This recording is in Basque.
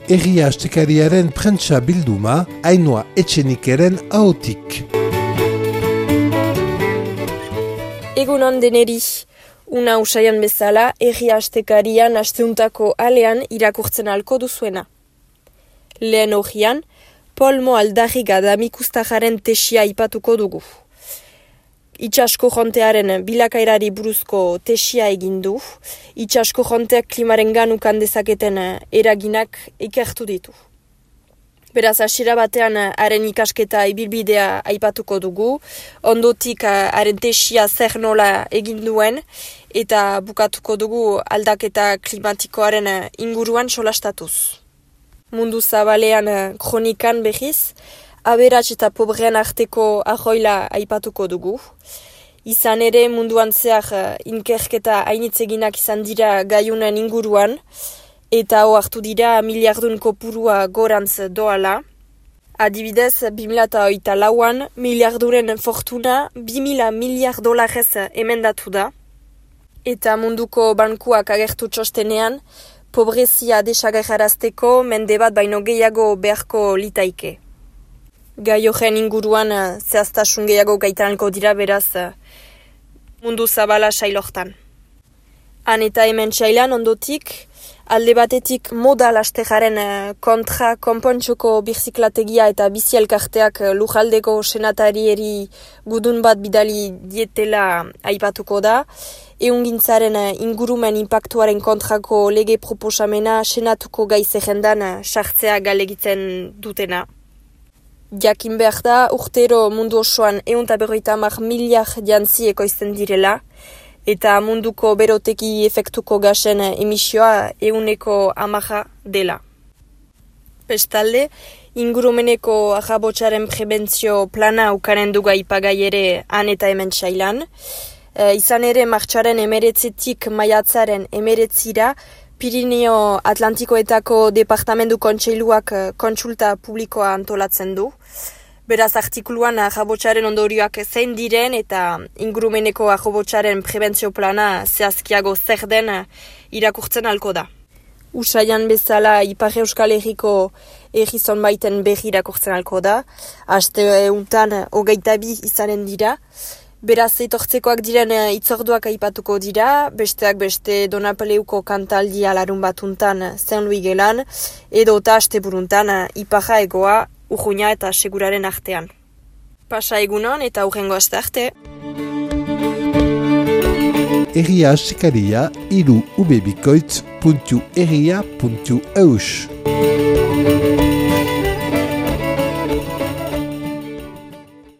Herria Astekariaren prentsa bilduma, Ainhoa Etxenikeren ahotik. Egunon deneri, una usaian bezala, Herria Astekarian asteuntako alean irakurtzen alko duzuena. Lehen horian, Polmo Aldarriga Damikustaxaren tesia ipatuko dugu. Itxasko jontearen bilakairari buruzko tesia egin du, itxasko jonteak klimaren ganukan dezaketen eraginak ikertu ditu. Beraz, hasiera batean haren ikasketa ibilbidea aipatuko dugu, ondotik haren tesia zer nola egin duen, eta bukatuko dugu aldaketa klimatikoaren inguruan solastatuz. Mundu zabalean kronikan behiz, aberats eta pobrean arteko ahoila aipatuko dugu. Izan ere munduan zehar inkerketa hainitzeginak izan dira gaiunen inguruan, eta hartu dira miliardun kopurua gorantz doala. Adibidez, 2008an miliarduren fortuna 2000 miliard dolarrez emendatu da. Eta munduko bankuak agertu txostenean, pobrezia desagerrarazteko mende bat baino gehiago beharko litaike. Gai horren inguruan zehaztasun gehiago gaitanalko dira beraz mundu zabala sailortan. Han eta hemen sailan ondotik, alde batetik moda lastejaren kontra konpontxoko birziklategia eta bizielkarteak lujaldeko senatarieri gudun bat bidali dietela aipatuko da, ehungintzaren ingurumen inpaktuaren kontrako lege proposamena senatuko gai zerrendan sartzea galegitzen dutena. Jakin behar da, urtero mundu osoan 150 miliar jantzi ekoizten direla, eta munduko beroteki efektuko gasen emisioa 110 dela. Bestalde, ingurumeneko ahabotsaren prebentzio plana ukaren duga ipagai ere han eta hemen sailan. Izan ere, martxaren 19 maiatzaren 19 Pirineo Atlantikoetako Departamendu Kontseiluak kontsulta publikoa antolatzen du. Beraz, artikuluan ahabotsaren ondorioak zein diren eta ingurumeneko ahabotsaren prebentzio plana zehazkiago zer den irakurtzen alko da. Usaian bezala Ipar Euskal Herriko errizon baiten berri irakurtzen alko da. Aste untan 22 izanen dira. Beraz, etortzekoak diren itzorduak aipatuko dira, besteak beste Donapeleuko kantaldi alarun batuntan Saint-Louis gelan, edo eta asteburuntan Iparra egoa, Urruña eta Seguraren artean. Pasa egunon eta hurrengo aste arte. Herria Astekaria 3ubebikoitz.herria.eus